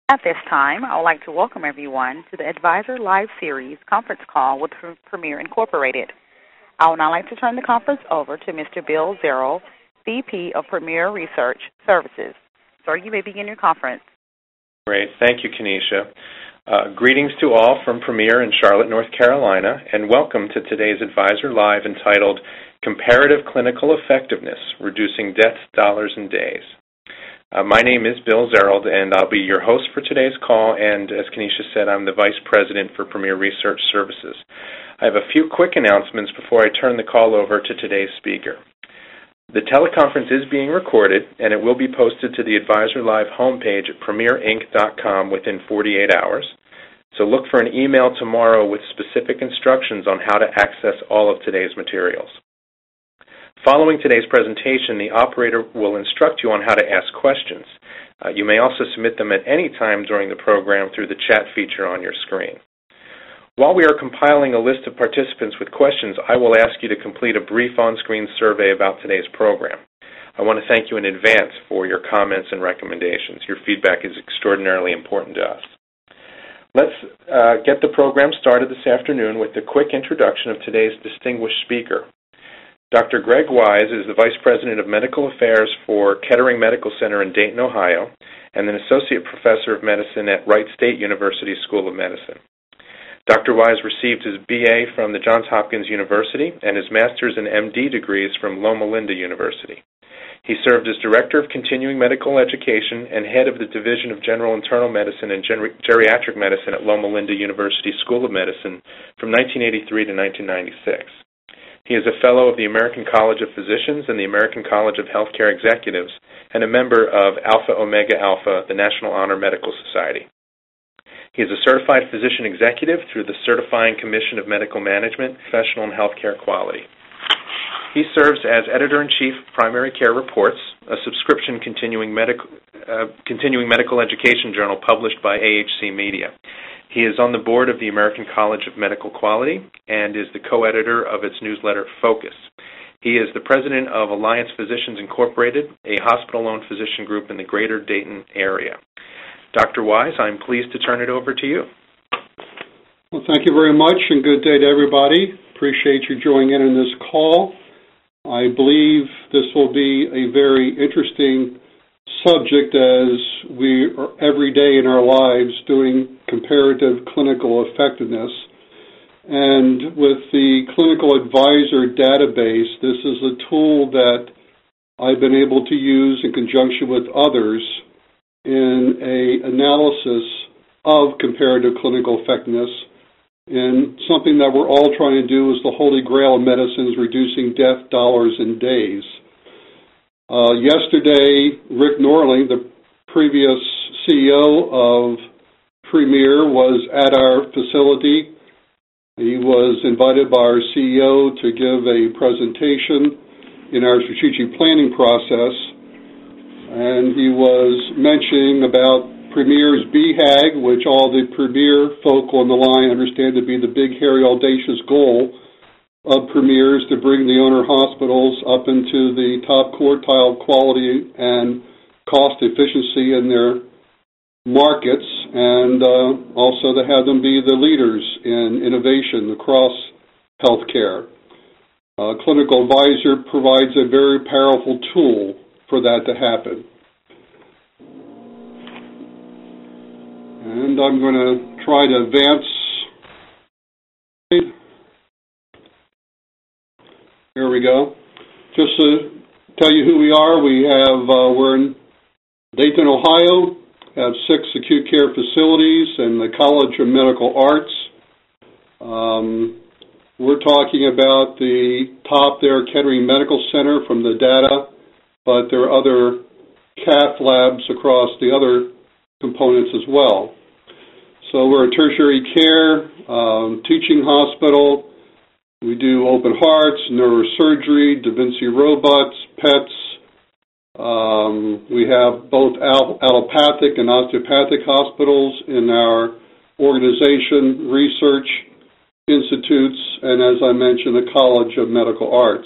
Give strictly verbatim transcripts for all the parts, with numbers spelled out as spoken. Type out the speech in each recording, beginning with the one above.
At this time, I would like to welcome everyone to the Advisor Live Series conference call with Premier Incorporated. I would now like to turn the conference over to Mister Bill Zerl, V P of Premier Research Services. Sir, you may begin your conference. Great. Thank you, Kenesha. Uh, greetings to all from Premier in Charlotte, North Carolina, and welcome to today's Advisor Live entitled Comparative Clinical Effectiveness, Reducing Deaths, Dollars, and Days. Uh, my name is Bill Zerald, and I'll be your host for today's call, and as Kenesha said, I'm the Vice President for Premier Research Services. I have a few quick announcements before I turn the call over to today's speaker. The teleconference is being recorded, and it will be posted to the Advisor Live homepage at premier inc dot com within forty-eight hours. So look for an email tomorrow with specific instructions on how to access all of today's materials. Following today's presentation, the operator will instruct you on how to ask questions. Uh, you may also submit them at any time during the program through the chat feature on your screen. While we are compiling a list of participants with questions, I will ask you to complete a brief on-screen survey about today's program. I want to thank you in advance for your comments and recommendations. Your feedback is extraordinarily important to us. Let's uh, get the program started this afternoon with a quick introduction of today's distinguished speaker. Doctor Greg Wise is the Vice President of Medical Affairs for Kettering Medical Center in Dayton, Ohio, and an Associate Professor of Medicine at Wright State University School of Medicine. Doctor Wise received his B A from the Johns Hopkins University and his Master's and M D degrees from Loma Linda University. He served as Director of Continuing Medical Education and Head of the Division of General Internal Medicine and Ger- Geriatric Medicine at Loma Linda University School of Medicine from nineteen eighty-three to nineteen ninety-six. He is a Fellow of the American College of Physicians and the American College of Healthcare Executives and a member of Alpha Omega Alpha, the National Honor Medical Society. He is a Certified Physician Executive through the Certifying Commission of Medical Management, Professional and Healthcare Quality. He serves as Editor-in-Chief of Primary Care Reports, a subscription continuing medical, uh, continuing medical education journal published by A H C Media. He is on the board of the American College of Medical Quality and is the co-editor of its newsletter, Focus. He is the president of Alliance Physicians Incorporated, a hospital-owned physician group in the greater Dayton area. Doctor Wise, I'm pleased to turn it over to you. Well, thank you very much, and good day to everybody. Appreciate you joining in on this call. I believe this will be a very interesting subject as we are every day in our lives doing comparative clinical effectiveness. And with the Clinical Advisor database, this is a tool that I've been able to use in conjunction with others in an analysis of comparative clinical effectiveness. And something that we're all trying to do is the holy grail of medicine is reducing death, dollars, and days. Uh, yesterday, Rick Norling, the previous C E O of Premier, was at our facility. He was invited by our C E O to give a presentation in our strategic planning process, and he was mentioning about Premier's B HAG, which all the Premier folk on the line understand to be the big, hairy, audacious goal of Premier is to bring the owner hospitals up into the top quartile quality and cost efficiency in their markets, and uh, also to have them be the leaders in innovation across healthcare. Uh, Clinical Advisor provides a very powerful tool for that to happen. And I'm going to try to advance. Here we go. Just to tell you who we are, we have, uh, we're in Dayton, Ohio, have six acute care facilities and the College of Medical Arts. Um, we're talking about the top there, Kettering Medical Center from the data, but there are other cath labs across the other components as well. So we're a tertiary care, um, teaching hospital. We do open hearts, neurosurgery, Da Vinci robots, P E Ts. Um, we have both al- allopathic and osteopathic hospitals in our organization, research institutes, and as I mentioned, the College of Medical Arts.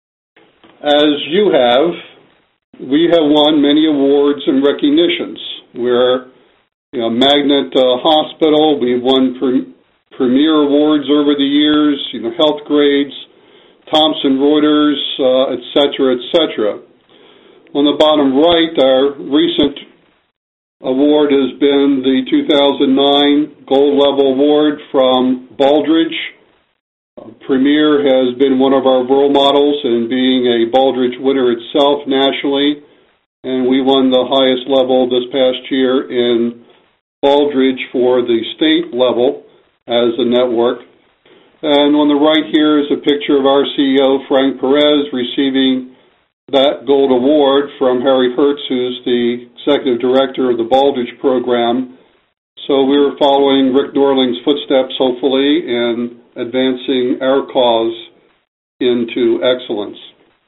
As you have, we have won many awards and recognitions. We're you know, Magnet uh, Hospital. We've won pre- premier awards over the years, you know, health grades, Thomson Reuters, uh, et cetera, et cetera. On the bottom right, our recent award has been the two thousand nine Gold Level Award from Baldrige. Uh, Premier has been one of our role models in being a Baldrige winner itself nationally, and we won the highest level this past year in Baldrige for the state level as a network. And on the right here is a picture of our C E O, Frank Perez, receiving that gold award from Harry Hertz, who's the executive director of the Baldrige program. So we're following Rick Norling's footsteps, hopefully, in advancing our cause into excellence.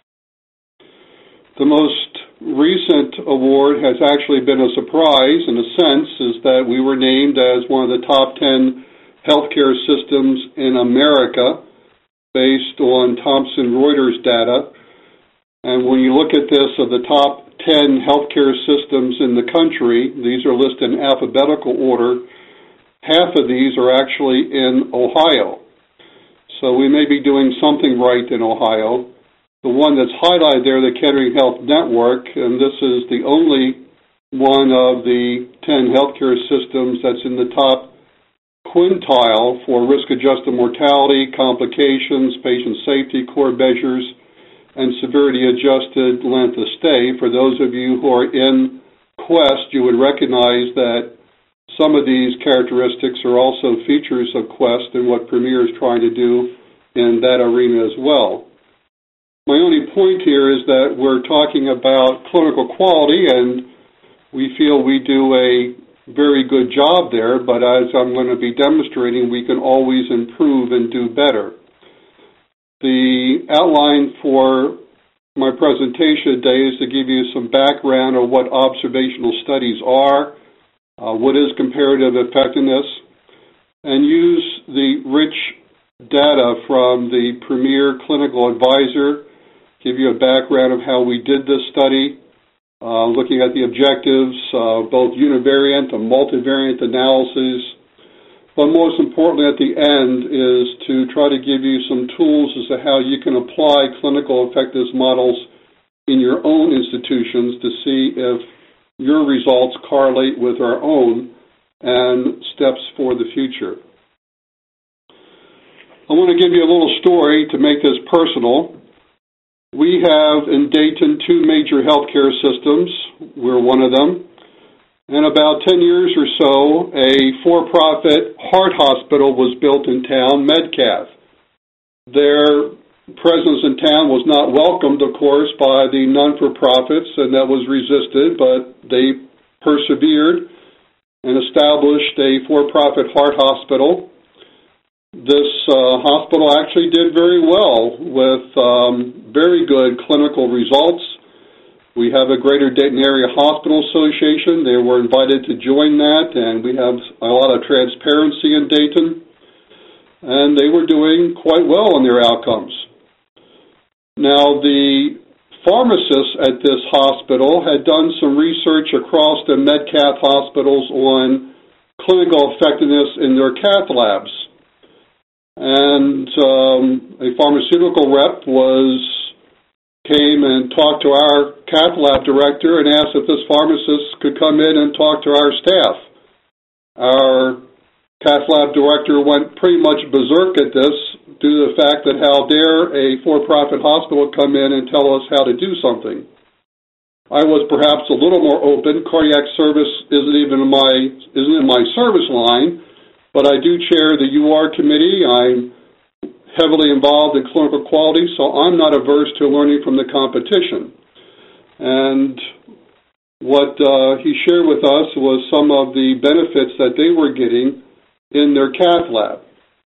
The most recent award has actually been a surprise, in a sense, is that we were named as one of the top ten healthcare systems in America based on Thomson Reuters data. And when you look at this, of the top ten healthcare systems in the country, these are listed in alphabetical order, half of these are actually in Ohio. So we may be doing something right in Ohio. The one that's highlighted there, the Kettering Health Network, and this is the only one of the ten healthcare systems that's in the top quintile for risk-adjusted mortality, complications, patient safety, core measures, and severity-adjusted length of stay. For those of you who are in Quest, you would recognize that some of these characteristics are also features of Quest and what Premier is trying to do in that arena as well. My only point here is that we're talking about clinical quality, and we feel we do a very good job there, but as I'm going to be demonstrating, we can always improve and do better. The outline for my presentation today is to give you some background on what observational studies are, uh, what is comparative effectiveness, and use the rich data from the Premier Clinical Advisor, give you a background of how we did this study, Uh, looking at the objectives, uh, both univariate and multivariate analyses. But most importantly at the end is to try to give you some tools as to how you can apply clinical effectiveness models in your own institutions to see if your results correlate with our own and steps for the future. I want to give you a little story to make this personal. We have in Dayton two major healthcare systems. We're one of them. And about ten years or so, a for-profit heart hospital was built in town, Medcath. Their presence in town was not welcomed, of course, by the non-for-profits, and that was resisted, but they persevered and established a for-profit heart hospital. This uh, hospital actually did very well with um, very good clinical results. We have a Greater Dayton Area Hospital Association. They were invited to join that, and we have a lot of transparency in Dayton. And they were doing quite well in their outcomes. Now, the pharmacists at this hospital had done some research across the Medcath hospitals on clinical effectiveness in their cath labs. And um, a pharmaceutical rep was came and talked to our cath lab director and asked if this pharmacist could come in and talk to our staff. Our cath lab director went pretty much berserk at this due to the fact that how dare a for-profit hospital come in and tell us how to do something. I was perhaps a little more open. Cardiac service isn't even in my isn't in my service line. But I do chair the U R committee. I'm heavily involved in clinical quality, so I'm not averse to learning from the competition. And what uh, he shared with us was some of the benefits that they were getting in their cath lab.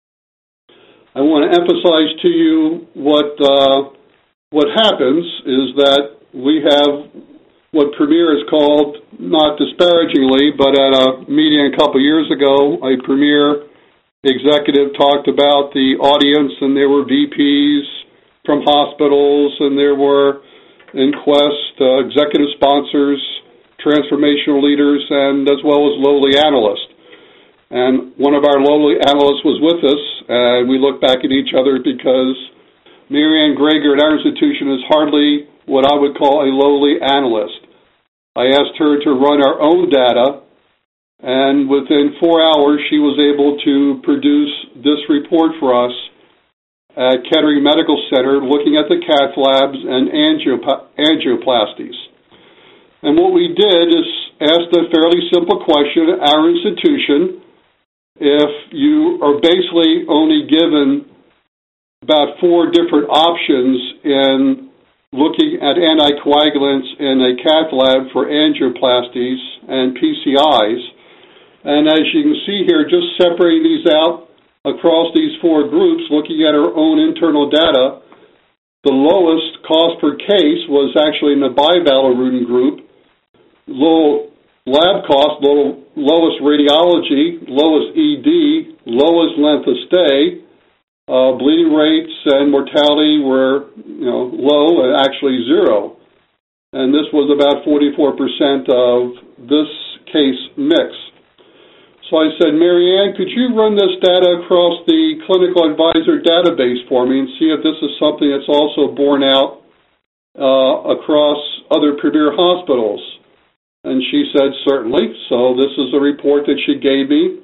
I want to emphasize to you what uh, what happens is that we have what Premier is called, not disparagingly, but at a meeting a couple years ago, a Premier executive talked about the audience, and there were V Ps from hospitals, and there were in Quest uh, executive sponsors, transformational leaders, and as well as lowly analysts. And one of our lowly analysts was with us, and we looked back at each other because Marianne Greger at our institution is hardly what I would call a lowly analyst. I asked her to run our own data, and within four hours she was able to produce this report for us at Kettering Medical Center looking at the cath labs and angiop- angioplasties. And what we did is asked a fairly simple question at our institution. If you are basically only given about four different options in looking at anticoagulants in a cath lab for angioplasties and P C Is, and as you can see here, just separating these out across these four groups, looking at our own internal data, the lowest cost per case was actually in the bivalirudin group, low lab cost, low, lowest radiology, lowest E D, lowest length of stay, uh, bleeding rates and mortality were, you know, low and actually zero. And this was about forty-four percent of this case mix. So I said, Marianne, could you run this data across the clinical advisor database for me and see if this is something that's also borne out uh, across other Premier hospitals? And she said, certainly. So this is a report that she gave me.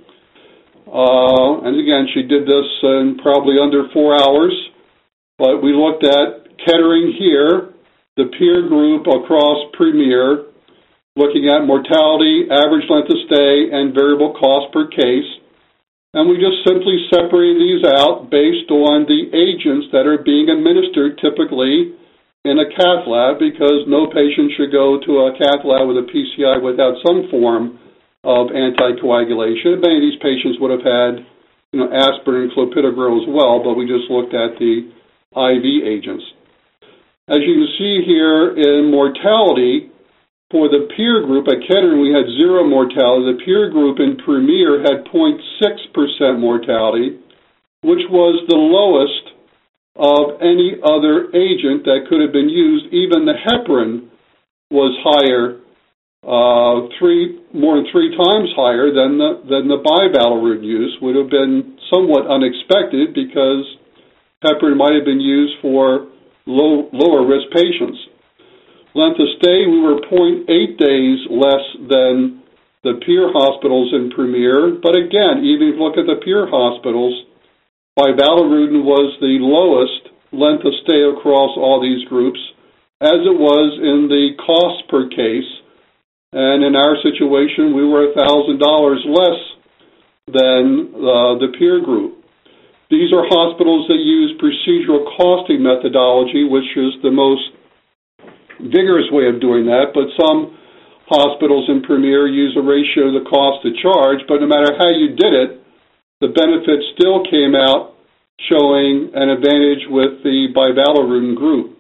Uh, and again, she did this in probably under four hours. But we looked at Kettering here, the peer group across Premier, looking at mortality, average length of stay, and variable cost per case. And we just simply separated these out based on the agents that are being administered typically in a cath lab, because no patient should go to a cath lab with a P C I without some form of anticoagulation. Many of these patients would have had, you know, aspirin and clopidogrel as well, but we just looked at the I V agents. As you can see here in mortality, for the peer group at Kettering, we had zero mortality. The peer group in Premier had zero point six percent mortality, which was the lowest of any other agent that could have been used. Even the heparin was higher, uh, three more than three times higher than the than the bivalirudin use. Would have been somewhat unexpected because heparin might have been used for low lower risk patients. Length of stay, we were zero point eight days less than the peer hospitals in Premier. But again, even if you look at the peer hospitals, bivalirudin was the lowest length of stay across all these groups, as it was in the cost per case. And in our situation, we were one thousand dollars less than uh, the peer group. These are hospitals that use procedural costing methodology, which is the most vigorous way of doing that, but some hospitals in Premier use a ratio of the cost to charge, but no matter how you did it, the benefit still came out showing an advantage with the bivalirudin group.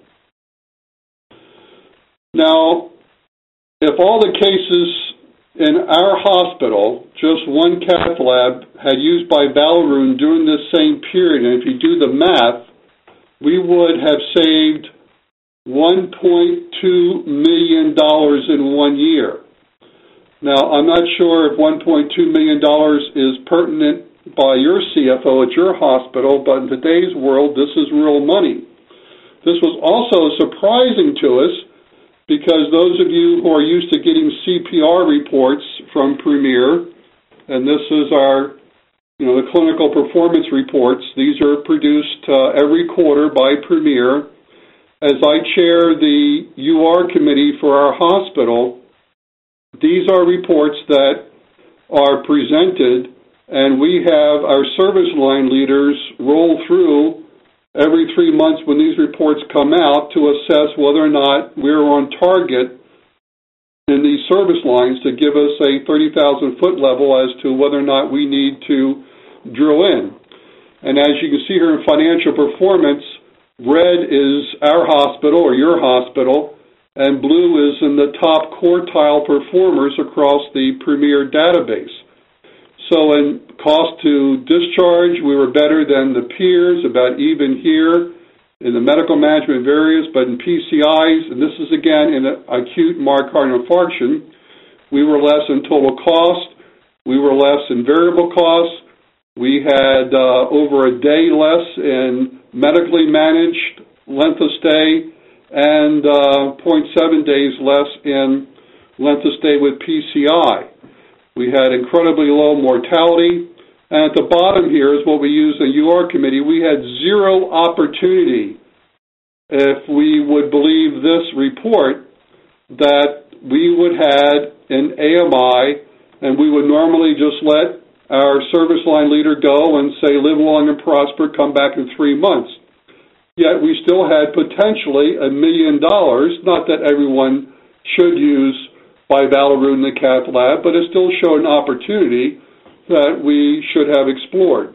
Now, if all the cases in our hospital, just one cath lab, had used bivalirudin during this same period, and if you do the math, we would have saved one point two million dollars in one year. Now, I'm not sure if one point two million dollars is pertinent by your C F O at your hospital, but in today's world, this is real money. This was also surprising to us because those of you who are used to getting C P R reports from Premier, and this is our, you know, the clinical performance reports, these are produced uh, every quarter by Premier. As I chair the U R committee for our hospital, these are reports that are presented, and we have our service line leaders roll through every three months when these reports come out to assess whether or not we're on target in these service lines to give us a thirty thousand foot level as to whether or not we need to drill in. And as you can see here in financial performance, red is our hospital or your hospital, and blue is in the top quartile performers across the Premier database. So in cost to discharge, we were better than the peers, about even here in the medical management various, but in P C Is, and this is again in acute myocardial infarction, We were less in total cost. We were less in variable costs. We had uh, over a day less in medically managed length of stay and uh, zero point seven days less in length of stay with P C I. We had incredibly low mortality. And at the bottom here is what we use in U R committee. We had zero opportunity, if we would believe this report, that we would have an A M I and we would normally just let our service line leader go and say, live long and prosper, come back in three months. Yet we still had potentially a million dollars, not that everyone should use bivalirudin in the cath lab, but it still showed an opportunity that we should have explored.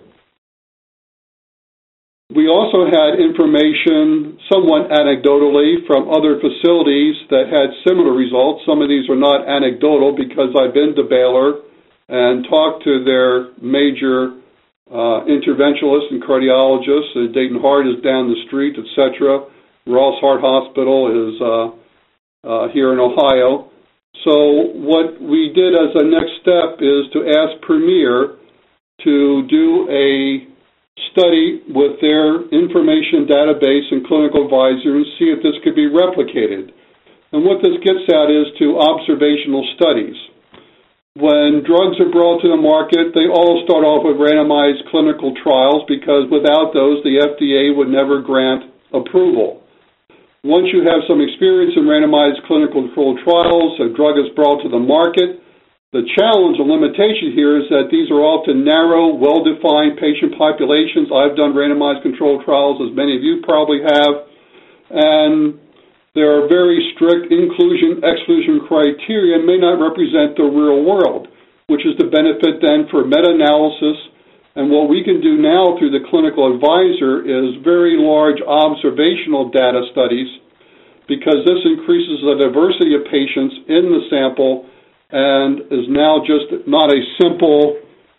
We also had information, somewhat anecdotally, from other facilities that had similar results. Some of these are not anecdotal because I've been to Baylor and talked to their major uh, interventionalists and cardiologists. Uh, Dayton Heart is down the street, et cetera. Ross Heart Hospital is uh, uh, here in Ohio. So what we did as a next step is to ask Premier to do a study with their information database and clinical advisor and see if this could be replicated. And what this gets at is to observational studies. When drugs are brought to the market, they all start off with randomized clinical trials because without those, the F D A would never grant approval. Once you have some experience in randomized clinical controlled trials, a drug is brought to the market. The challenge and limitation here is that these are often narrow, well-defined patient populations. I've done randomized controlled trials, as many of you probably have, and there are very strict inclusion-exclusion criteria and may not represent the real world, which is the benefit then for meta-analysis. And what we can do now through the clinical advisor is very large observational data studies because this increases the diversity of patients in the sample and is now just not a simple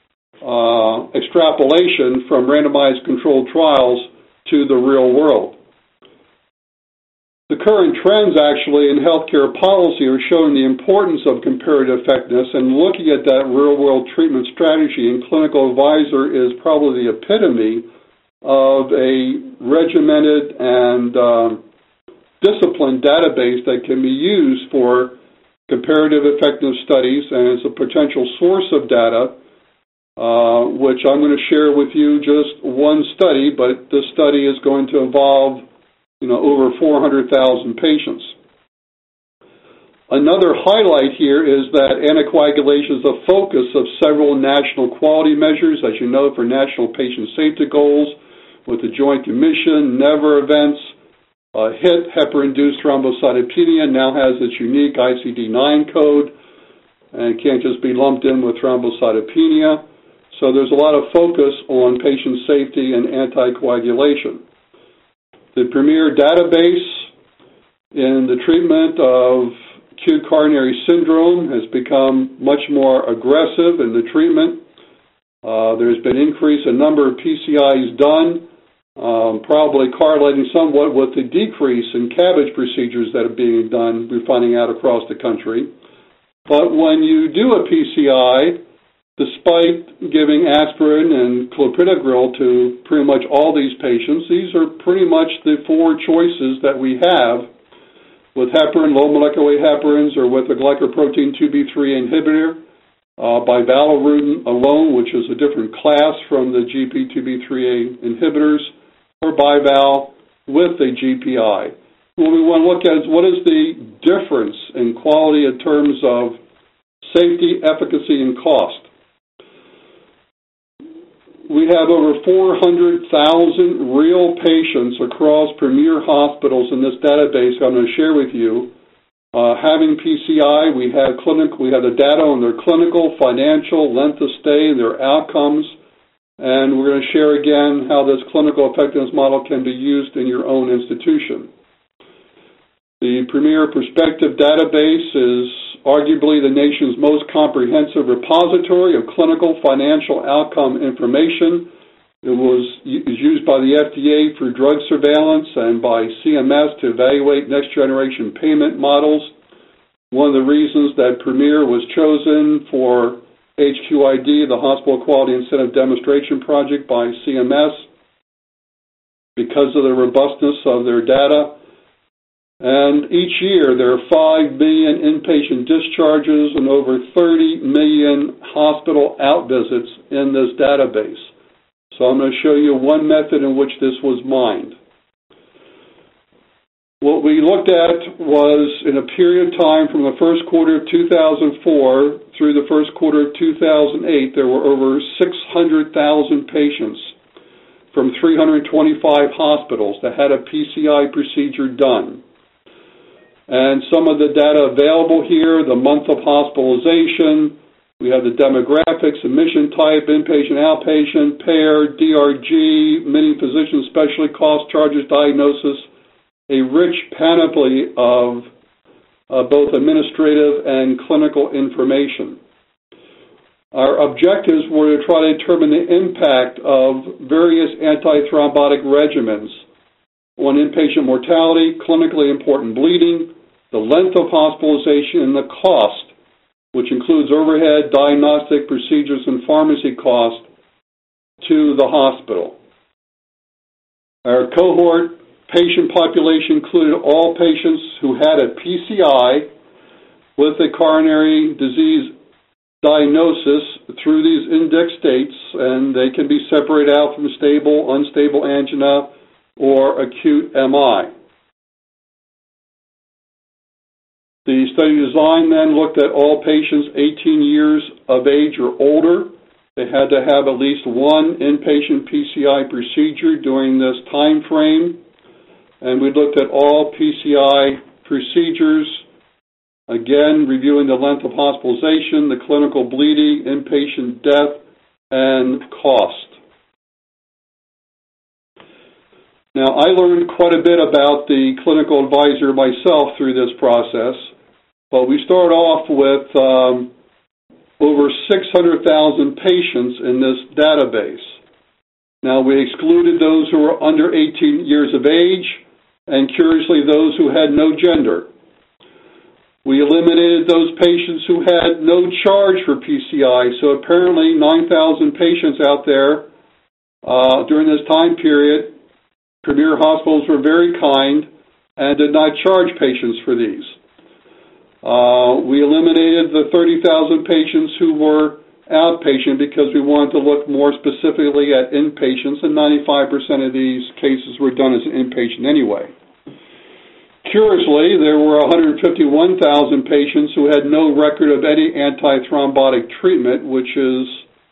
uh, extrapolation from randomized controlled trials to the real world. The current trends actually in healthcare policy are showing the importance of comparative effectiveness, and looking at that real-world treatment strategy and clinical advisor is probably the epitome of a regimented and um, disciplined database that can be used for comparative effectiveness studies, and it's a potential source of data, uh, which I'm going to share with you just one study, but this study is going to involve you know, over four hundred thousand patients. Another highlight here is that anticoagulation is a focus of several national quality measures, as you know, for national patient safety goals, with the Joint Commission, NEVER events. Uh, H I T, heparin-induced thrombocytopenia, now has its unique I C D nine code and can't just be lumped in with thrombocytopenia. So there's a lot of focus on patient safety and anticoagulation. The Premier database in the treatment of acute coronary syndrome has become much more aggressive in the treatment. Uh, there's been increase in number of P C Is done, um, probably correlating somewhat with the decrease in CABG procedures that are being done, we're finding out across the country. But when you do a P C I, despite giving aspirin and clopidogrel to pretty much all these patients, these are pretty much the four choices that we have with heparin, low molecular weight heparins, or with a glycoprotein two B three inhibitor, uh, bivalirudin alone, which is a different class from the G P two B three A inhibitors, or bival with a G P I. What we want to look at is what is the difference in quality in terms of safety, efficacy, and cost. We have over four hundred thousand real patients across Premier hospitals in this database I'm going to share with you. Uh, having P C I, we have clinical, we have the data on their clinical, financial, length of stay, their outcomes, and we're going to share again how this clinical effectiveness model can be used in your own institution. The Premier Perspective database is arguably the nation's most comprehensive repository of clinical financial outcome information. It was is used by the F D A for drug surveillance and by C M S to evaluate next-generation payment models. one of the reasons that Premier was chosen for H Q I D, the Hospital Quality Incentive Demonstration Project by C M S, because of the robustness of their data. And each year there are five million inpatient discharges and over thirty million hospital out visits in this database. So I'm going to show you one method in which this was mined. What we looked at was, in a period of time from the first quarter of two thousand four through the first quarter of two thousand eight, there were over six hundred thousand patients from three hundred twenty-five hospitals that had a P C I procedure done. And some of the data available here, the month of hospitalization, we have the demographics, admission type, inpatient, outpatient, payer, D R G, many physician specialty cost charges, diagnosis, a rich panoply of uh, both administrative and clinical information. Our objectives were to try to determine the impact of various antithrombotic regimens on inpatient mortality, clinically important bleeding, the length of hospitalization, and the cost, which includes overhead, diagnostic procedures, and pharmacy cost to the hospital. Our cohort patient population included all patients who had a P C I with a coronary disease diagnosis through these index states, and they can be separated out from stable, unstable angina, or acute M I. The study design then looked at all patients eighteen years of age or older. They had to have at least one inpatient P C I procedure during this time frame. And we looked at all P C I procedures, again, reviewing the length of hospitalization, the clinical bleeding, inpatient death, and cost. Now, I learned quite a bit about the clinical advisor myself through this process, but we start off with um, over six hundred thousand patients in this database. Now, we excluded those who were under eighteen years of age, and curiously, those who had no gender. We eliminated those patients who had no charge for P C I, so apparently nine thousand patients out there uh, during this time period. Premier hospitals were very kind and did not charge patients for these. Uh, we eliminated the thirty thousand patients who were outpatient because we wanted to look more specifically at inpatients, and ninety-five percent of these cases were done as an inpatient anyway. Curiously, there were one hundred fifty-one thousand patients who had no record of any antithrombotic treatment, which is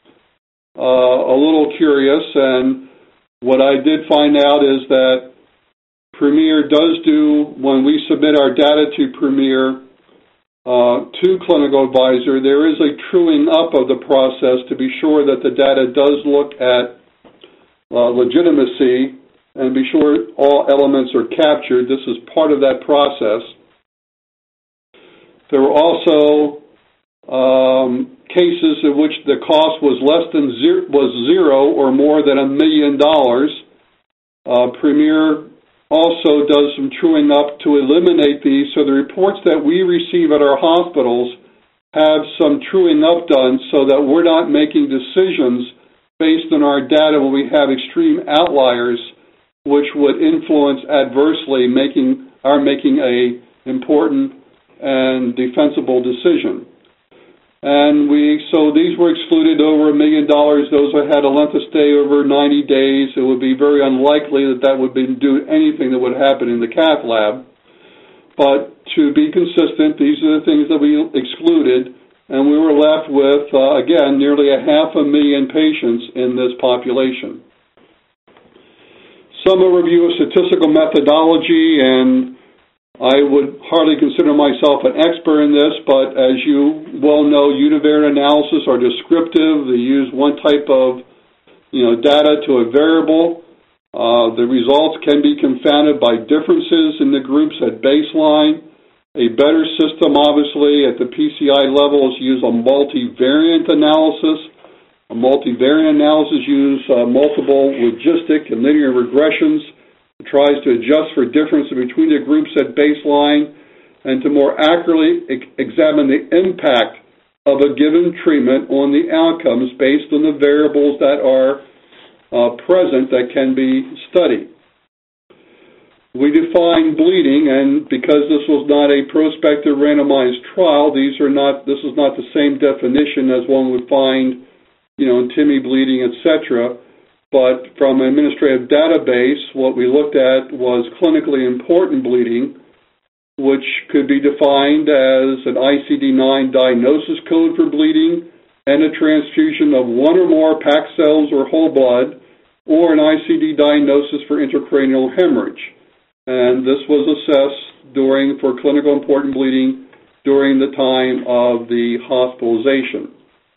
uh, a little curious, and what I did find out is that Premier does do, when we submit our data to Premier, Uh, to Clinical Advisor, there is a truing up of the process to be sure that the data does look at uh, legitimacy and be sure all elements are captured. This is part of that process. There were also um, cases in which the cost was less than zero, was zero or more than a million dollars. Uh, Premier also does some truing up to eliminate these, so the reports that we receive at our hospitals have some truing up done so that we're not making decisions based on our data when we have extreme outliers which would influence adversely making our making a important and defensible decision. And we, so these were excluded over a million dollars. Those that had a length of stay over ninety days. It would be very unlikely that that would be, do anything that would happen in the cath lab. But to be consistent, these are the things that we excluded, and we were left with, uh, again, nearly a half a million patients in this population. Some review of statistical methodology, and I would hardly consider myself an expert in this, but as you well know, univariate analysis are descriptive. They use one type of, you know, data to a variable. Uh, the results can be confounded by differences in the groups at baseline. A better system, obviously, at the P C I level is use a multivariate analysis. A multivariate analysis uses uh, multiple logistic and linear regressions. It tries to adjust for differences between the groups at baseline and to more accurately e- examine the impact of a given treatment on the outcomes based on the variables that are uh, present that can be studied. We define bleeding, and because this was not a prospective randomized trial, these are not. This is not the same definition as one would find, you know, in TIMI bleeding, et cetera. But from an administrative database, what we looked at was clinically important bleeding, which could be defined as an I C D nine diagnosis code for bleeding and a transfusion of one or more packed cells or whole blood, or an I C D diagnosis for intracranial hemorrhage. And this was assessed during, for clinical important bleeding during the time of the hospitalization.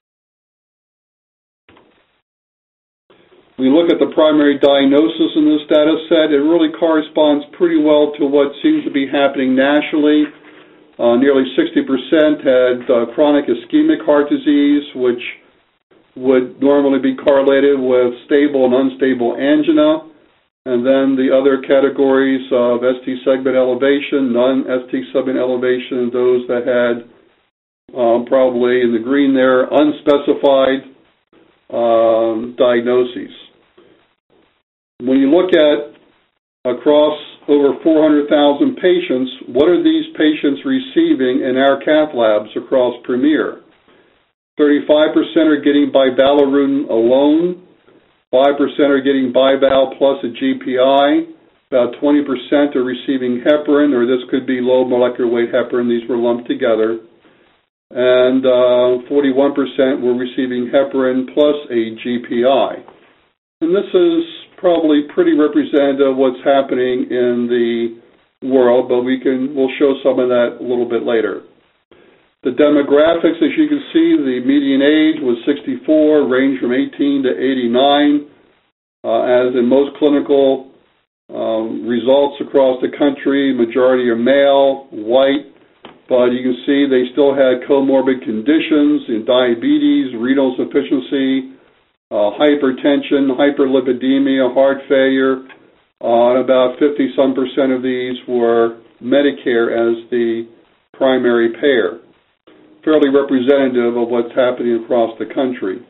We look at the primary diagnosis in this data set. It really corresponds pretty well to what seems to be happening nationally. Uh, nearly sixty percent had uh, chronic ischemic heart disease, which would normally be correlated with stable and unstable angina. And then the other categories of S T segment elevation, non-S T segment elevation, and those that had um, probably in the green there, unspecified um, diagnoses. When you look at across over four hundred thousand patients, what are these patients receiving in our cath labs across Premier? thirty-five percent are getting bivalirudin alone. five percent are getting BiVal plus a G P I. About twenty percent are receiving heparin, or this could be low molecular weight heparin. These were lumped together. And uh, forty-one percent were receiving heparin plus a G P I. And this is probably pretty representative of what's happening in the world, but we can, we'll show some of that a little bit later. The demographics, as you can see, the median age was sixty-four, ranged from eighteen to eighty-nine. Uh, as in most clinical um, results across the country, majority are male, white, but you can see they still had comorbid conditions in diabetes, renal insufficiency, uh, hypertension, hyperlipidemia, heart failure, uh, and about fifty-some percent of these were Medicare as the primary payer. Fairly representative of what's happening across the country.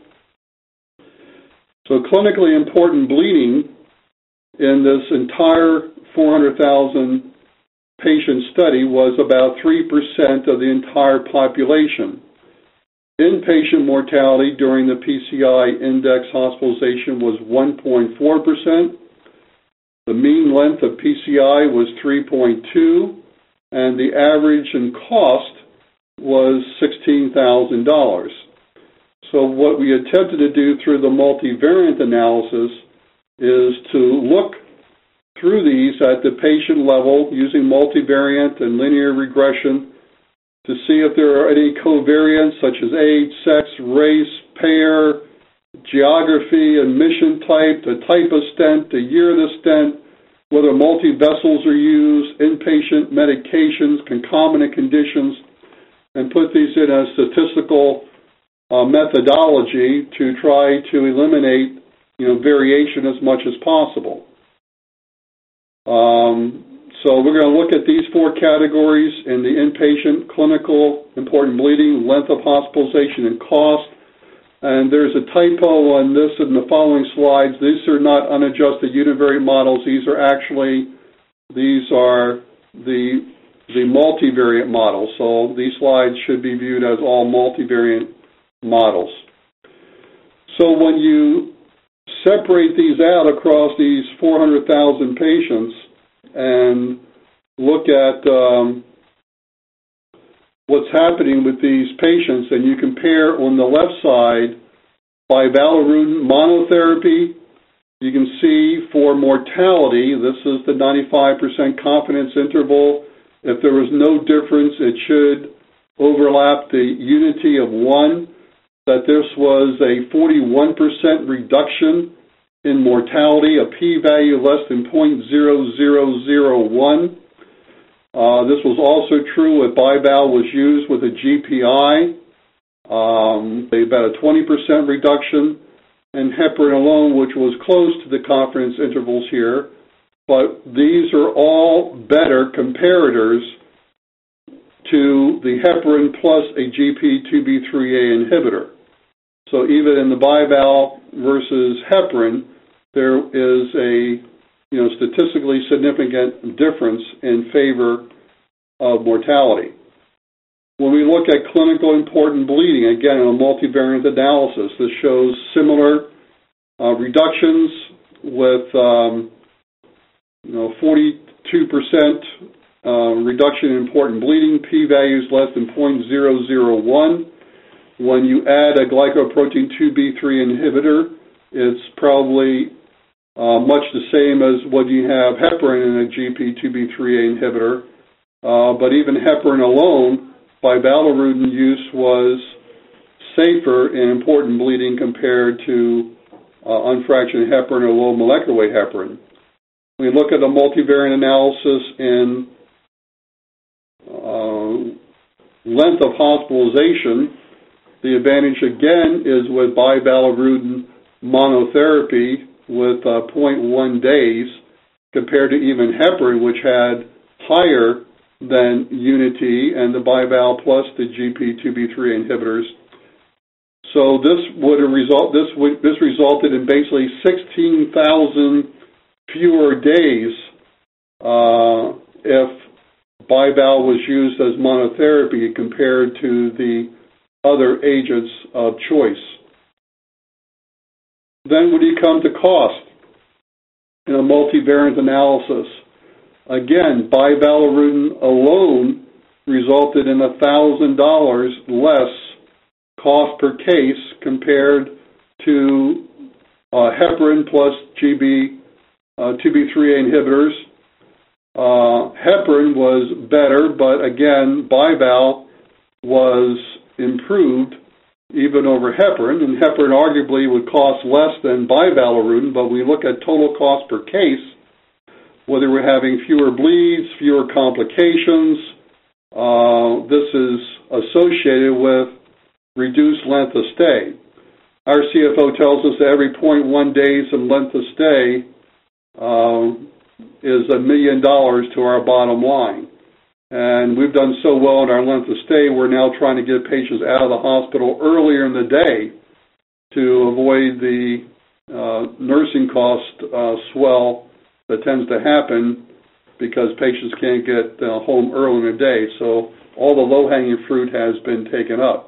So clinically important bleeding in this entire four hundred thousand patient study was about three percent of the entire population. Inpatient mortality during the P C I index hospitalization was one point four percent. The mean length of P C I was three point two, and the average in cost was sixteen thousand dollars. So what we attempted to do through the multivariate analysis is to look through these at the patient level using multivariate and linear regression to see if there are any covariants such as age, sex, race, payer, geography, admission type, the type of stent, the year of the stent, whether multi-vessels are used, inpatient medications, concomitant conditions, and put these in a statistical uh, methodology to try to eliminate, you know, variation as much as possible. Um, so we're going to look at these four categories in the inpatient, clinical, important bleeding, length of hospitalization, and cost. And there's a typo on this in the following slides. These are not unadjusted univariate models. These are actually, these are the the multivariate model. So these slides should be viewed as all multivariate models. So when you separate these out across these four hundred thousand patients and look at um, what's happening with these patients, and you compare on the left side bivalirudin monotherapy, you can see for mortality, this is the ninety-five percent confidence interval. If there was no difference, it should overlap the unity of one, that this was a forty-one percent reduction in mortality, a p-value less than zero point zero zero zero one. Uh, this was also true if BiVal was used with a G P I, um, about a twenty percent reduction, and heparin alone, which was close to the confidence intervals here. But these are all better comparators to the heparin plus a G P two B three A inhibitor. So even in the Bi-Val versus heparin, there is a you know, statistically significant difference in favor of mortality. When we look at clinical important bleeding, again, in a multivariate analysis, this shows similar uh, reductions with um, you know, forty-two percent uh, reduction in important bleeding, p-values less than zero point zero zero one. When you add a glycoprotein two B three inhibitor, it's probably uh, much the same as what you have heparin in a G P two B three A inhibitor. Uh, but even heparin alone, bivalirudin use was safer in important bleeding compared to uh, unfractionated heparin or low molecular weight heparin. We look at the multivariate analysis in uh, length of hospitalization. The advantage, again, is with bivalirudin monotherapy with uh, zero point one days compared to even heparin, which had higher than Unity and the Bi-Val plus the G P two B three inhibitors. So this would result. This would this resulted in basically sixteen thousand fewer days uh, if Bi-Val was used as monotherapy compared to the other agents of choice. Then when you come to cost in a multivariate analysis, again, bivalirudin alone resulted in one thousand dollars less cost per case compared to uh, heparin plus G B uh, two B three A inhibitors. Uh, heparin was better, but again, Bi-Val was improved even over heparin, and heparin arguably would cost less than bivalirudin, but we look at total cost per case, whether we're having fewer bleeds, fewer complications, uh, this is associated with reduced length of stay. Our C F O tells us that every zero point one days of length of stay uh, is a million dollars to our bottom line. And we've done so well in our length of stay, we're now trying to get patients out of the hospital earlier in the day to avoid the uh, nursing cost uh, swell that tends to happen because patients can't get uh, home early in the day. So all the low-hanging fruit has been taken up.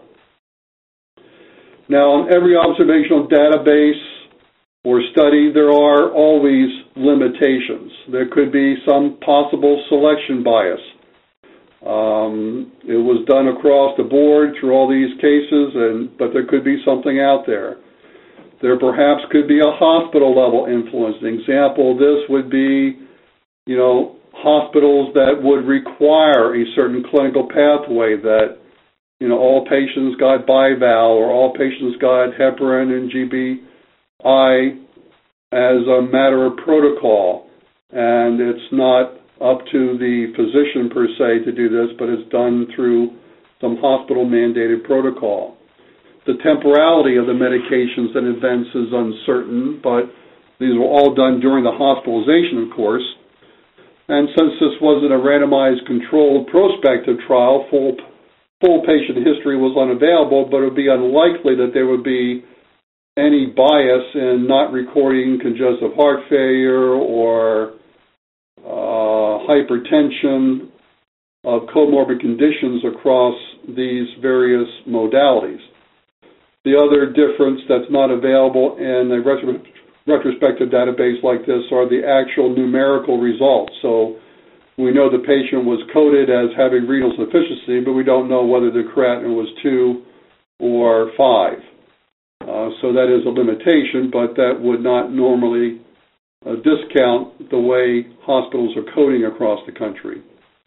Now, on every observational database or study, there are always limitations. There could be some possible selection bias. Um, it was done across the board through all these cases, and but there could be something out there. There perhaps could be a hospital-level influence. An example of this would be, you know, hospitals that would require a certain clinical pathway that, you know, all patients got Bi-Val or all patients got heparin and G B I as a matter of protocol, and it's not up to the physician per se to do this, but it's done through some hospital-mandated protocol. The temporality of the medications and events is uncertain, but these were all done during the hospitalization, of course. And since this wasn't a randomized controlled prospective trial, full, full patient history was unavailable, but it would be unlikely that there would be any bias in not recording congestive heart failure or Uh, hypertension of comorbid conditions across these various modalities. The other difference that's not available in a retro- retrospective database like this are the actual numerical results. So we know the patient was coded as having renal insufficiency, but we don't know whether the creatinine was two or five. Uh, so that is a limitation, but that would not normally Uh, discount the way hospitals are coding across the country.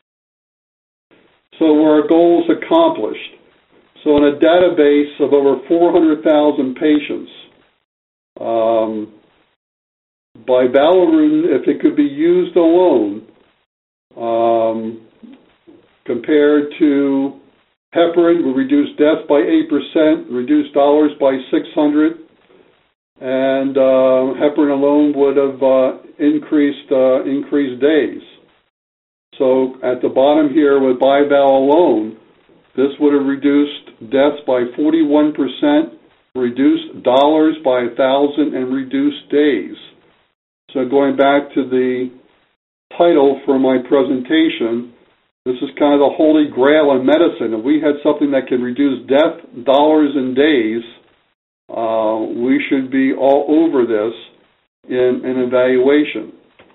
So were our goals accomplished? So in a database of over four hundred thousand patients, um, bivalirudin, if it could be used alone, um, compared to heparin, would reduce death by eight percent, reduce dollars by six hundred, and uh, heparin alone would have uh, increased uh, increased days. So at the bottom here with BiVal alone, this would have reduced deaths by forty-one percent, reduced dollars by one thousand, and reduced days. So going back to the title for my presentation, this is kind of the holy grail in medicine. If we had something that could reduce death, dollars, and days, uh, we should be all over this in an evaluation.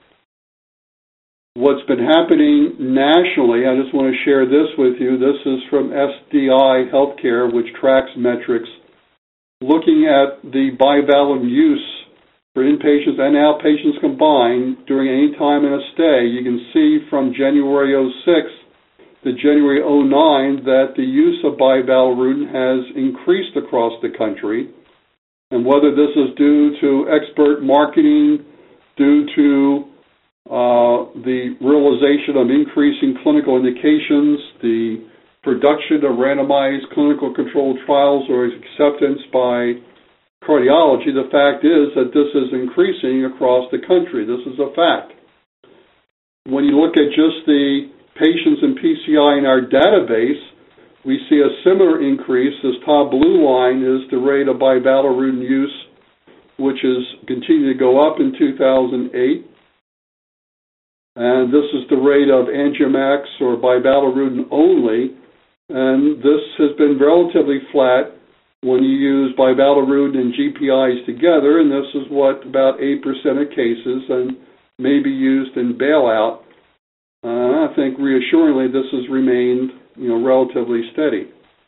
What's been happening nationally, I just want to share this with you. This is from S D I Healthcare, which tracks metrics, looking at the bivalent use for inpatients and outpatients combined during any time in a stay. You can see from January oh six to January oh nine that the use of bivalent has increased across the country. And whether this is due to expert marketing, due to uh, the realization of increasing clinical indications, the production of randomized clinical controlled trials, or acceptance by cardiology, the fact is that this is increasing across the country. This is a fact. When you look at just the patients in P C I in our database, we see a similar increase. This top blue line is the rate of bivalent use, which is continuing to go up in two thousand eight. And this is the rate of Angiomax or bivalent only, and this has been relatively flat when you use bivalent and G P Is together, and this is what about eight percent of cases and may be used in bailout. Uh, I think reassuringly this has remained, you know, relatively steady.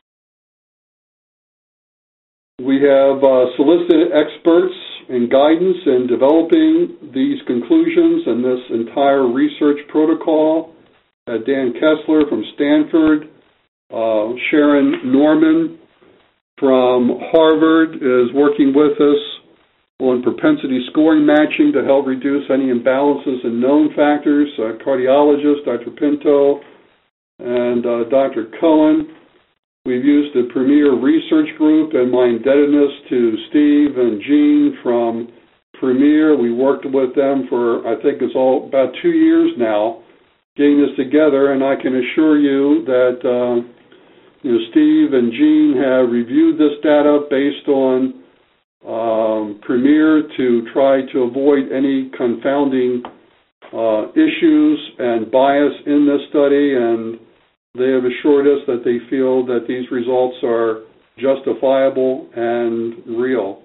We have uh, solicited experts and guidance in developing these conclusions and this entire research protocol. Uh, Dan Kessler from Stanford, uh, Sharon Norman from Harvard is working with us on propensity scoring matching to help reduce any imbalances in known factors. Uh, cardiologist, Doctor Pinto, and uh, Doctor Cohen. We've used the Premier Research Group, and my indebtedness to Steve and Jean from Premier. We worked with them for, I think it's all about two years now, getting this together, and I can assure you that uh, you know, Steve and Jean have reviewed this data based on um, Premier to try to avoid any confounding uh, issues and bias in this study, and they have assured us that they feel that these results are justifiable and real.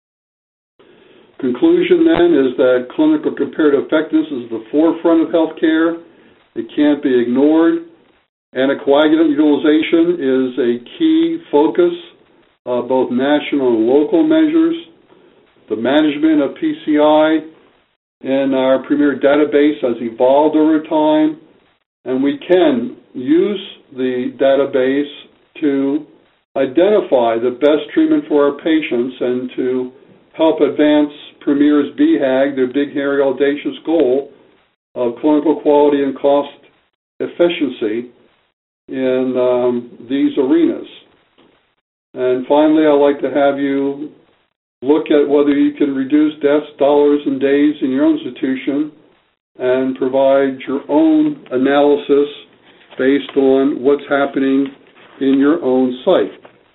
Conclusion then is that clinical comparative effectiveness is the forefront of healthcare. It can't be ignored. Anticoagulant utilization is a key focus of both national and local measures. The management of P C I in our Premier database has evolved over time, and we can use the database to identify the best treatment for our patients and to help advance Premier's B HAG, their big, hairy, audacious goal of clinical quality and cost efficiency in um, these arenas. And finally, I'd like to have you look at whether you can reduce deaths, dollars, and days in your own institution and provide your own analysis based on what's happening in your own site.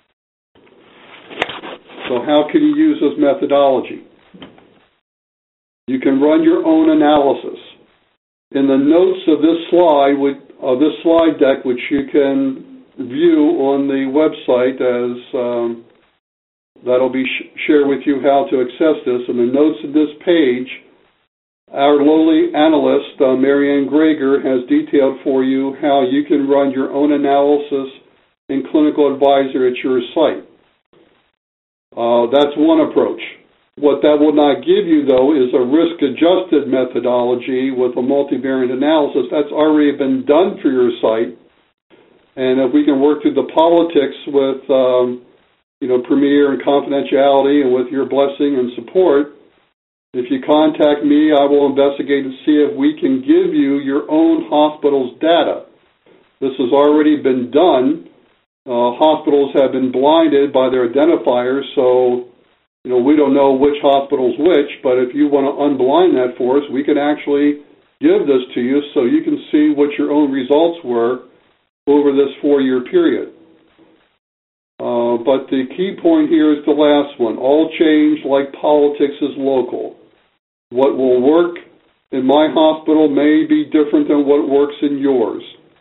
So how can you use this methodology? You can run your own analysis. In the notes of this slide, of this slide deck, which you can view on the website, as um, that'll be sh- shared with you how to access this. In the notes of this page, our lowly analyst, uh, Marianne Greger, has detailed for you how you can run your own analysis in Clinical Advisor at your site. Uh, that's one approach. What that will not give you, though, is a risk-adjusted methodology with a multivariate analysis. That's already been done for your site. And if we can work through the politics with, um, you know, Premier and confidentiality and with your blessing and support, if you contact me, I will investigate and see if we can give you your own hospital's data. This has already been done. Uh, hospitals have been blinded by their identifiers, so you know we don't know which hospital's which, but if you want to unblind that for us, we can actually give this to you so you can see what your own results were over this four-year period. Uh, but the key point here is the last one. All change, like politics, is local. What will work in my hospital may be different than what works in yours.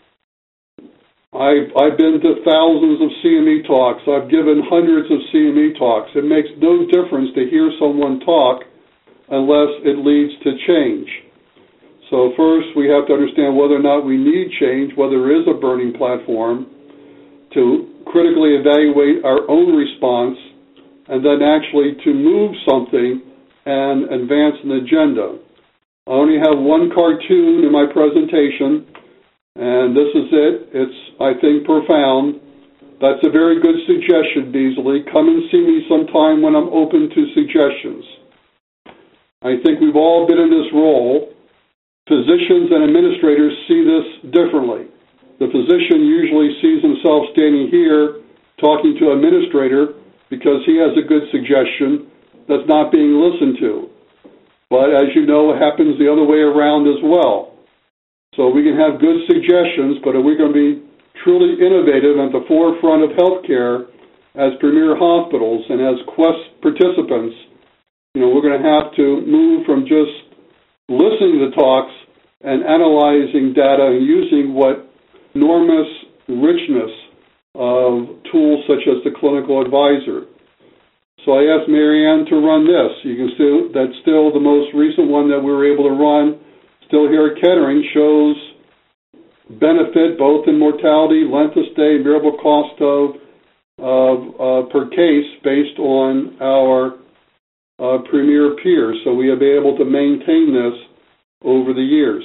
I've, I've been to thousands of C M E talks. I've given hundreds of C M E talks. It makes no difference to hear someone talk unless it leads to change. So first, we have to understand whether or not we need change, whether there is a burning platform, to critically evaluate our own response, and then actually to move something and advance an agenda. I only have one cartoon in my presentation, and this is it. It's, I think, profound. That's a very good suggestion, Beasley. Come and see me sometime when I'm open to suggestions. I think we've all been in this role. Physicians and administrators see this differently. The physician usually sees himself standing here talking to an administrator because he has a good suggestion that's not being listened to. But as you know, it happens the other way around as well. So we can have good suggestions, but if we're going to be truly innovative at the forefront of healthcare as premier hospitals and as Quest participants, you know, we're going to have to move from just listening to talks and analyzing data and using what enormous richness of tools such as the clinical advisor. So I asked Marianne to run this. You can see that's still the most recent one that we were able to run. Still here at Kettering, shows benefit both in mortality, length of stay, and variable cost of, of uh, per case based on our uh, premier peers. So we have been able to maintain this over the years.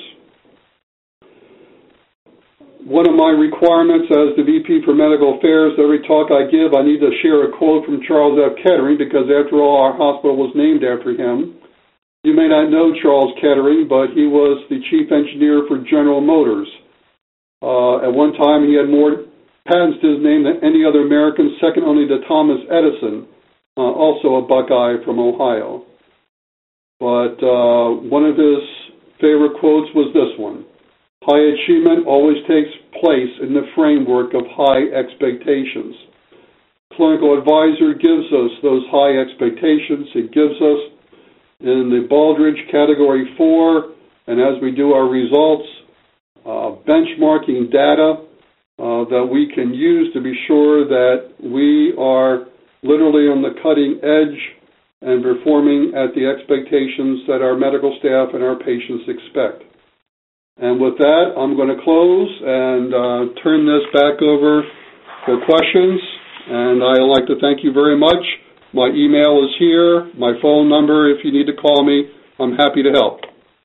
One of my requirements as the V P for Medical Affairs, every talk I give, I need to share a quote from Charles F. Kettering because, after all, our hospital was named after him. You may not know Charles Kettering, but he was the chief engineer for General Motors. Uh, at one time, he had more patents to his name than any other American, second only to Thomas Edison, uh, also a Buckeye from Ohio. But uh, one of his favorite quotes was this one: high achievement always takes place in the framework of high expectations. Clinical Advisor gives us those high expectations. It gives us in the Baldrige Category four, and as we do our results, uh, benchmarking data uh, that we can use to be sure that we are literally on the cutting edge and performing at the expectations that our medical staff and our patients expect. And with that, I'm going to close and uh, turn this back over for questions. And I'd like to thank you very much. My email is here, my phone number, if you need to call me. I'm happy to help.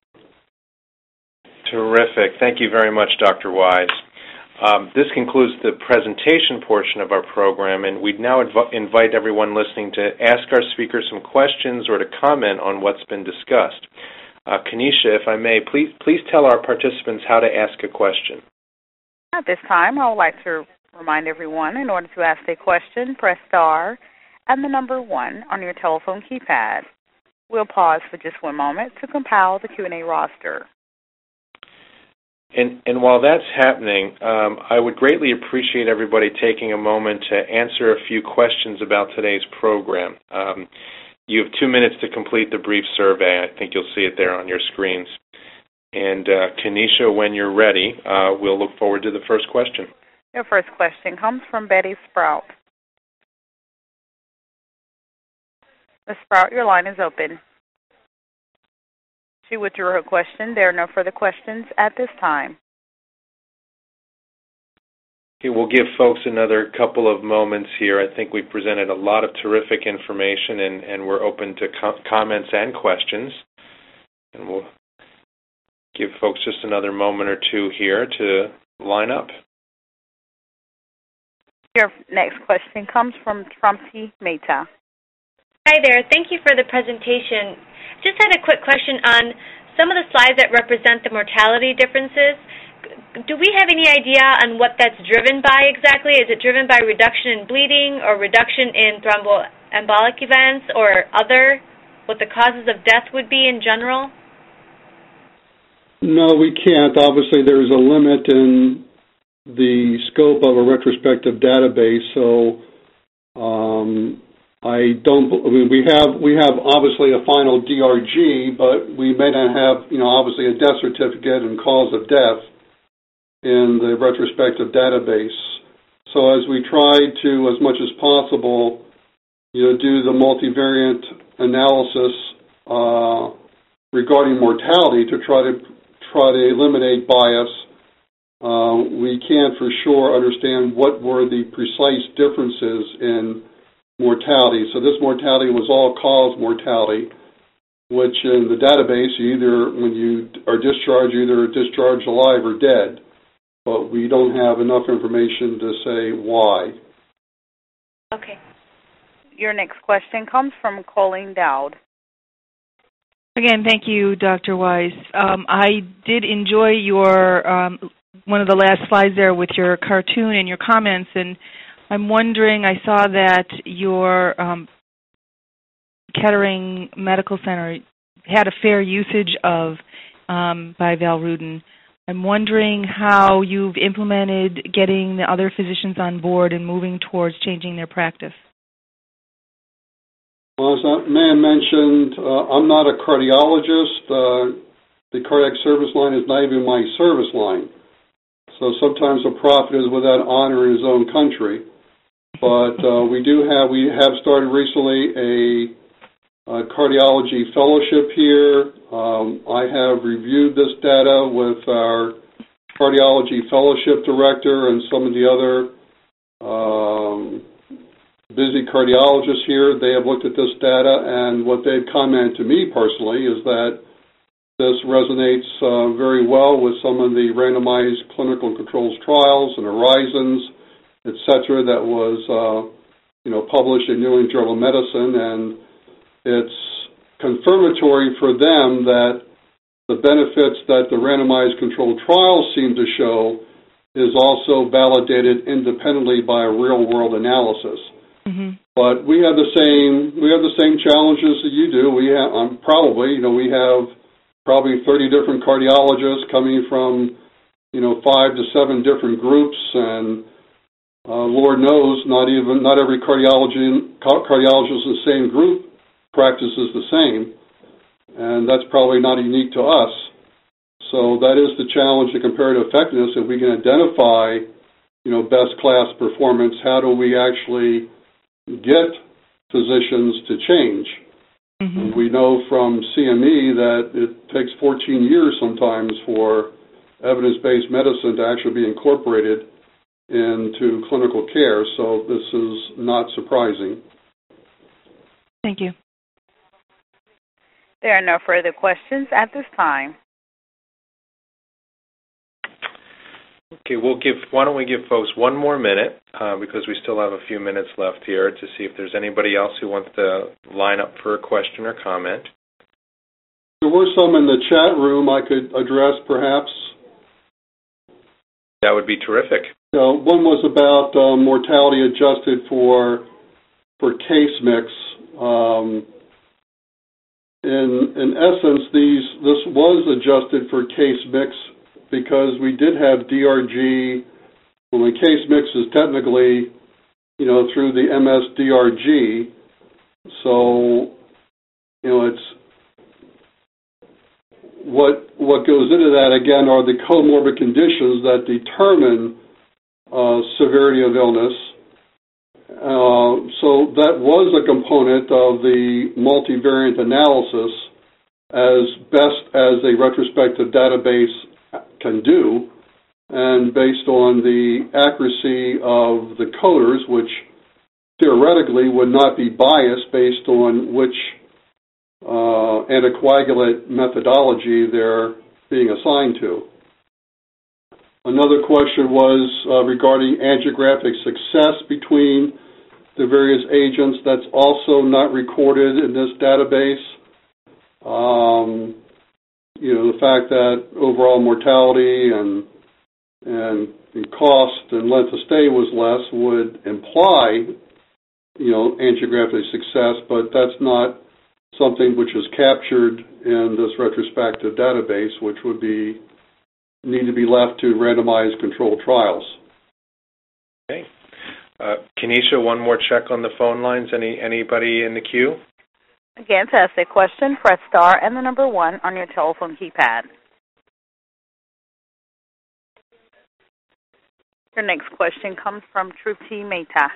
Terrific. Thank you very much, Doctor Wise. Um, this concludes the presentation portion of our program, and we'd now inv- invite everyone listening to ask our speakers some questions or to comment on what's been discussed. Uh, Kenesha, if I may, please please tell our participants how to ask a question. At this time, I would like to remind everyone, in order to ask a question, press star and the number one on your telephone keypad. We'll pause for just one moment to compile the Q and A roster. And, and while that's happening, um, I would greatly appreciate everybody taking a moment to answer a few questions about today's program. Um, you have two minutes to complete the brief survey. I think you'll see it there on your screens. And uh, Kenesha, when you're ready, uh, we'll look forward to the first question. Your first question comes from Betty Sprout. Miz Sprout, your line is open. She withdrew her question. There are no further questions at this time. Okay, we'll give folks another couple of moments here. I think we've presented a lot of terrific information, and, and we're open to com- comments and questions. And we'll give folks just another moment or two here to line up. Your next question comes from Trumpy Mehta. Hi there. Thank you for the presentation. Just had a quick question on some of the slides that represent the mortality differences. Do we have any idea on what that's driven by exactly? Is it driven by reduction in bleeding or reduction in thromboembolic events or other, what the causes of death would be in general? No, we can't. Obviously, there's a limit in the scope of a retrospective database, so um, I don't. I mean, we have we have obviously a final D R G, but we may not have, you know, obviously a death certificate and cause of death in the retrospective database. So as we try to, as much as possible, you know, do the multivariant analysis uh, regarding mortality to try to try to eliminate bias, uh, we can't for sure understand what were the precise differences in mortality. So this mortality was all-cause mortality, which in the database, you either, when you are discharged, you either discharged alive or dead. But we don't have enough information to say why. Okay. Your next question comes from Colleen Dowd. Again, thank you, Doctor Weiss. Um, I did enjoy your um, one of the last slides there with your cartoon and your comments, and I'm wondering, I saw that your um, Kettering Medical Center had a fair usage of um, Bivalirudin. I'm wondering how you've implemented getting the other physicians on board and moving towards changing their practice. Well, as that man mentioned, uh, I'm not a cardiologist. Uh, the cardiac service line is not even my service line. So sometimes a prophet is without honor in his own country. But uh, we do have, we have started recently a Uh, cardiology fellowship here. Um, I have reviewed this data with our cardiology fellowship director and some of the other um, busy cardiologists here. They have looked at this data, and what they've commented to me personally is that this resonates uh, very well with some of the randomized clinical controls trials and Horizons, et cetera, that was uh, you know, published in New England Journal of Medicine, and it's confirmatory for them that the benefits that the randomized controlled trials seem to show is also validated independently by a real-world analysis. Mm-hmm. But we have the same we have the same challenges that you do. We have um, probably you know we have probably thirty different cardiologists coming from you know five to seven different groups, and uh, Lord knows not even not every cardiology cardiologist in the same group practice is the same, and that's probably not unique to us. So that is the challenge of comparative effectiveness. If we can identify, you know, best class performance, how do we actually get physicians to change? Mm-hmm. We know from C M E that it takes fourteen years sometimes for evidence-based medicine to actually be incorporated into clinical care, so this is not surprising. Thank you. There are no further questions at this time. Okay, we'll give. Why don't we give folks one more minute uh, because we still have a few minutes left here to see if there's anybody else who wants to line up for a question or comment. There were some in the chat room I could address, perhaps. That would be terrific. So one was about uh, mortality adjusted for for case mix. Um, In, in essence, these this was adjusted for case mix because we did have D R G. Well, the case mix is technically, you know, through the M S D R G. So, you know, it's what what goes into that again are the comorbid conditions that determine uh, severity of illness. Uh, so that was a component of the multivariant analysis as best as a retrospective database can do, and based on the accuracy of the coders, which theoretically would not be biased based on which uh, anticoagulant methodology they're being assigned to. Another question was uh, regarding angiographic success between the various agents. That's also not recorded in this database. Um, you know, the fact that overall mortality and, and and cost and length of stay was less would imply, you know, angiographic success, but that's not something which is captured in this retrospective database, which would be need to be left to randomized controlled trials. Okay. Uh, Kenesha, one more check on the phone lines. Any Anybody in the queue? Again, to ask a question, press star and the number one on your telephone keypad. Your next question comes from Trupti Mehta.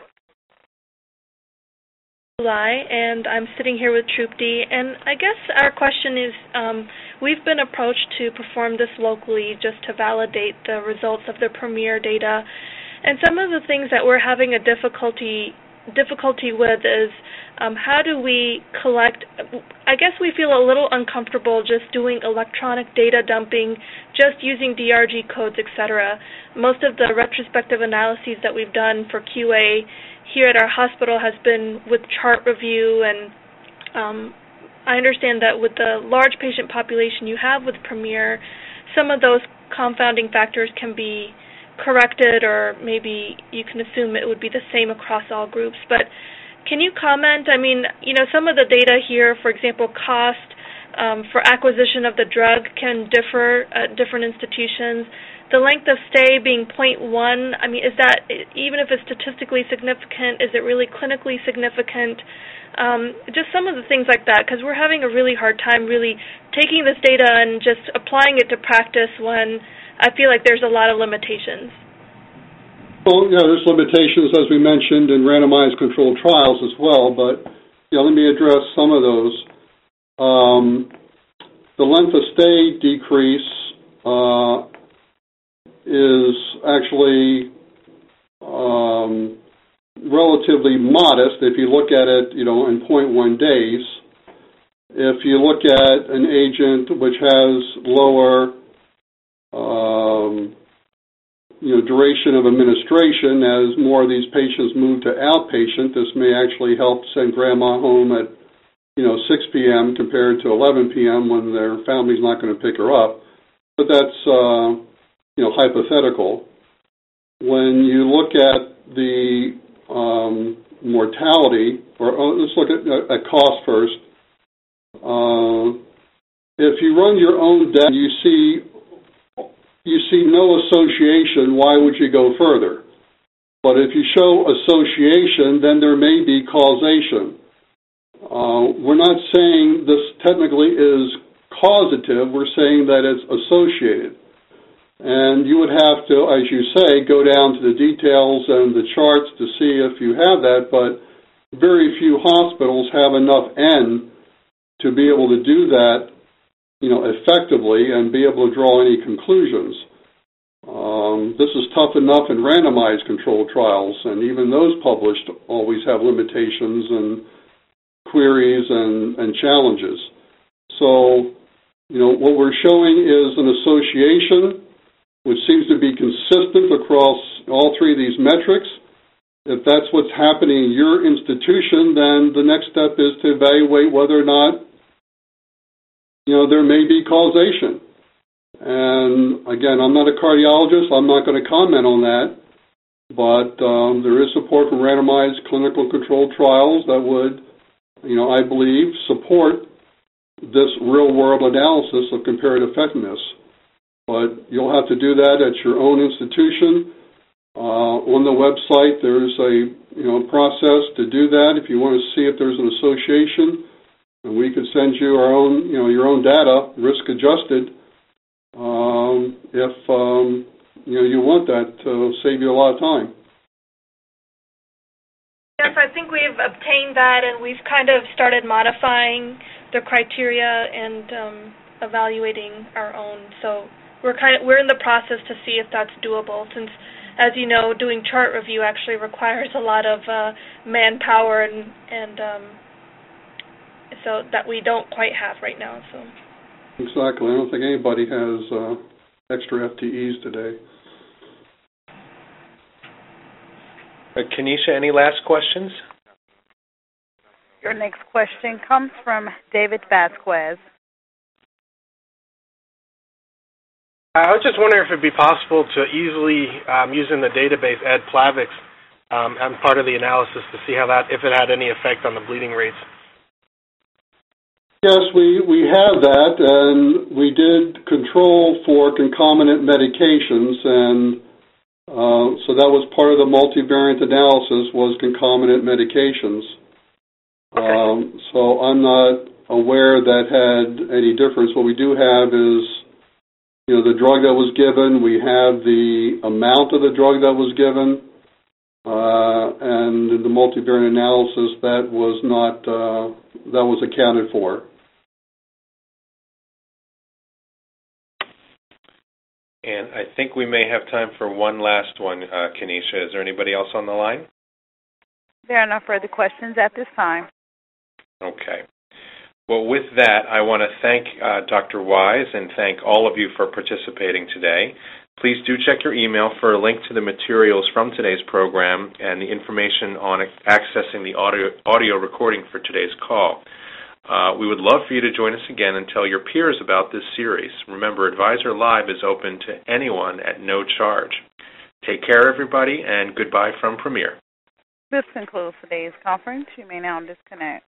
July, and I'm sitting here with Trupti, and I guess our question is, um, we've been approached to perform this locally just to validate the results of the Premier data, and some of the things that we're having a difficulty difficulty with is um, how do we collect, I guess we feel a little uncomfortable just doing electronic data dumping, just using D R G codes, et cetera. Most of the retrospective analyses that we've done for Q A here at our hospital has been with chart review, and um, I understand that with the large patient population you have with Premier, some of those confounding factors can be corrected, or maybe you can assume it would be the same across all groups. But can you comment? I mean, you know, some of the data here, for example, cost um, for acquisition of the drug can differ at different institutions. The length of stay being zero point one, I mean, is that, even if it's statistically significant, is it really clinically significant? Um, just some of the things like that, because we're having a really hard time really taking this data and just applying it to practice when I feel like there's a lot of limitations. Well, yeah, there's limitations, as we mentioned, in randomized controlled trials as well, but yeah, let me address some of those. Um, the length of stay decrease uh, is actually um, relatively modest if you look at it, you know, in zero point one days. If you look at an agent which has lower Um, you know, duration of administration, as more of these patients move to outpatient, this may actually help send grandma home at, you know, six p.m. compared to eleven p.m. when their family's not going to pick her up. But that's, uh, you know, hypothetical. When you look at the um, mortality, or oh, let's look at, at cost first. Uh, if you run your own data, you see you see no association, why would you go further? But if you show association, then there may be causation. Uh, we're not saying this technically is causative, we're saying that it's associated. And you would have to, as you say, go down to the details and the charts to see if you have that, but very few hospitals have enough N to be able to do that, you know, effectively and be able to draw any conclusions. Um, this is tough enough in randomized controlled trials, and even those published always have limitations and queries and, and challenges. So, you know, what we're showing is an association which seems to be consistent across all three of these metrics. If that's what's happening in your institution, then the next step is to evaluate whether or not, you know, there may be causation. And again, I'm not a cardiologist, I'm not going to comment on that, but um, there is support from randomized clinical controlled trials that would, you know, I believe, support this real-world analysis of comparative effectiveness. But you'll have to do that at your own institution. Uh, on the website, there's a, you know, process to do that if you want to see if there's an association. And we could send you our own, you know, your own data, risk adjusted, um, if um, you know you want that to save you a lot of time. Yes, I think we've obtained that, and we've kind of started modifying the criteria and um, evaluating our own. So we're kind of we're in the process to see if that's doable, since, as you know, doing chart review actually requires a lot of uh, manpower and and um, so that we don't quite have right now. So exactly, I don't think anybody has uh, extra F T Es today. Uh, Kenesha, any last questions? Your next question comes from David Vasquez. I was just wondering if it would be possible to easily, um, using the database, add Plavix um, as part of the analysis to see how that, if it had any effect on the bleeding rates. Yes, we, we have that, and we did control for concomitant medications, and uh, so that was part of the multivariate analysis was concomitant medications. Okay. Um, so I'm not aware that had any difference. What we do have is, you know, the drug that was given, we have the amount of the drug that was given, uh, and in the multivariate analysis that was not, uh, that was accounted for. And I think we may have time for one last one, uh, Kenesha. Is there anybody else on the line? There are no further questions at this time. Okay. Well, with that, I want to thank uh, Doctor Wise and thank all of you for participating today. Please do check your email for a link to the materials from today's program and the information on accessing the audio, audio recording for today's call. Uh, we would love for you to join us again and tell your peers about this series. Remember, Advisor Live is open to anyone at no charge. Take care, everybody, and goodbye from Premier. This concludes today's conference. You may now disconnect.